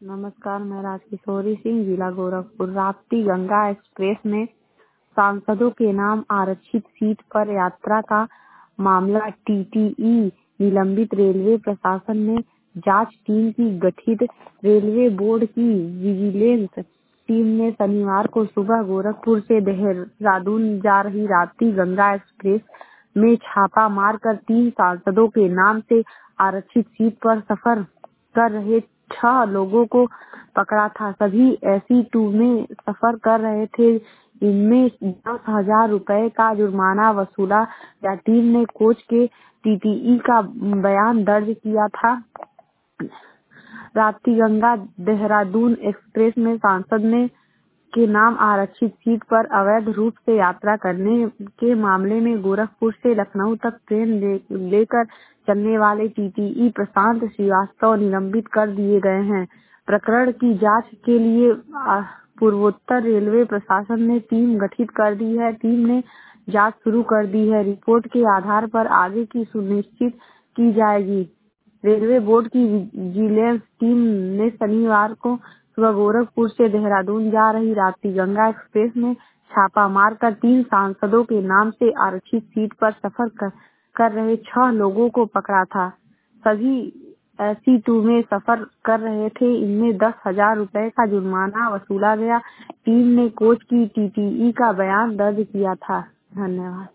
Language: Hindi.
नमस्कार, मैं राजकिशोरी सिंह, जिला गोरखपुर। राप्ती गंगा एक्सप्रेस में सांसदों के नाम आरक्षित सीट पर यात्रा का मामला टीटीई निलंबित। रेलवे प्रशासन ने जांच टीम की गठित। रेलवे बोर्ड की विजिलेंस टीम ने शनिवार को सुबह गोरखपुर से देहरादून जा रही राप्ती गंगा एक्सप्रेस में छापा मारकर 3 सांसदों के नाम से आरक्षित सीट पर सफर कर रहे 6 लोगों को पकड़ा था। सभी AC2 में सफर कर रहे थे। इनमें 10,000 रुपए का जुर्माना वसूला गया। टीम ने कोच के TTE का बयान दर्ज किया था। राप्ती गंगा देहरादून एक्सप्रेस में सांसद के नाम आरक्षित सीट पर अवैध रूप से यात्रा करने के मामले में गोरखपुर से लखनऊ तक ट्रेन लेकर चलने वाले TTE प्रशांत श्रीवास्तव निलंबित कर दिए गए हैं। प्रकरण की जांच के लिए पूर्वोत्तर रेलवे प्रशासन ने टीम गठित कर दी है। टीम ने जांच शुरू कर दी है। रिपोर्ट के आधार पर आगे की सुनिश्चित की जाएगी। रेलवे बोर्ड की विजिलेंस टीम ने शनिवार को सुबह गोरखपुर से देहरादून जा रही राप्ती गंगा एक्सप्रेस में छापा मारकर 3 सांसदों के नाम से आरक्षित सीट पर सफर कर रहे 6 लोगों को पकड़ा था। सभी AC2 में सफर कर रहे थे। इनमें 10,000 रुपए का जुर्माना वसूला गया। टीम ने कोच की TTE का बयान दर्ज किया था। धन्यवाद।